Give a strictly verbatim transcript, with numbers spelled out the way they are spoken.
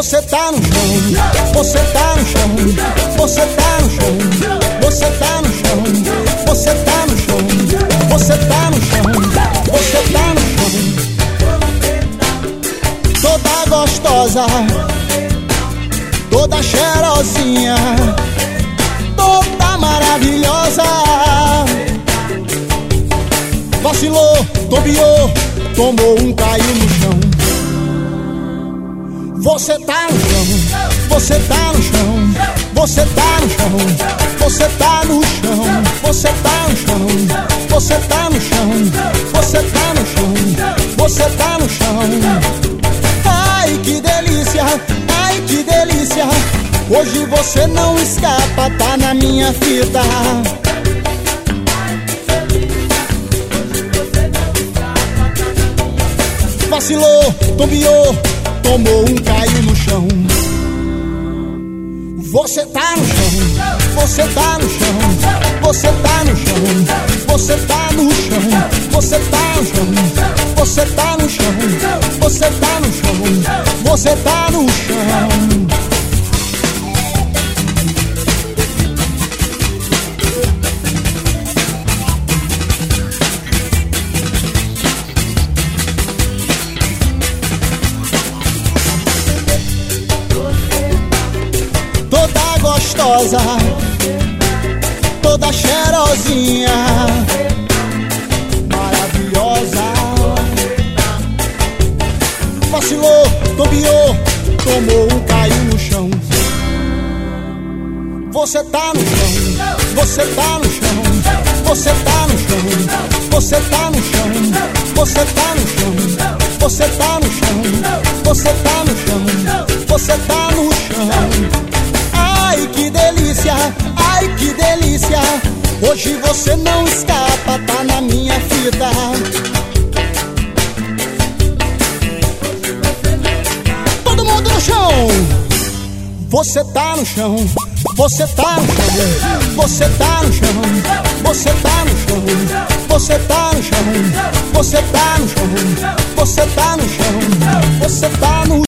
Você tá no chão, você tá no chão, você tá no chão, você tá no chão, você tá no chão, você tá no chão, você tá no chão. Toda gostosa, toda cheirosinha, toda maravilhosa. Vacilou, tombeou, tomou um, caiu no chão. Você tá no chão, você tá no chão, você tá no chão, você tá no chão, você tá no chão, você tá no chão, você tá no chão, você tá no chão. Ai que delícia, ai que delícia, hoje você não escapa, tá na minha fita. Vacilou, tombeou, tomou um, caiu no chão. Você tá no chão, você tá no chão, você tá no chão, você tá no chão, você tá no chão, você tá no chão, você tá no chão, você tá no chão. Toda gostosa, toda cheirosinha, maravilhosa. Vacilou, tombeou, tomou um, caiu no chão. Você tá no chão, você tá no chão, você tá no chão, você tá no chão, você tá no chão, você tá no chão, você tá no chão, você tá no chão. Ai que delícia, ai que delícia, hoje você não escapa, tá na minha fita. Todo mundo no chão. Você tá no chão, você tá no chão, você tá no chão, você tá no chão, você tá no chão, você tá no chão, você tá no chão, você tá no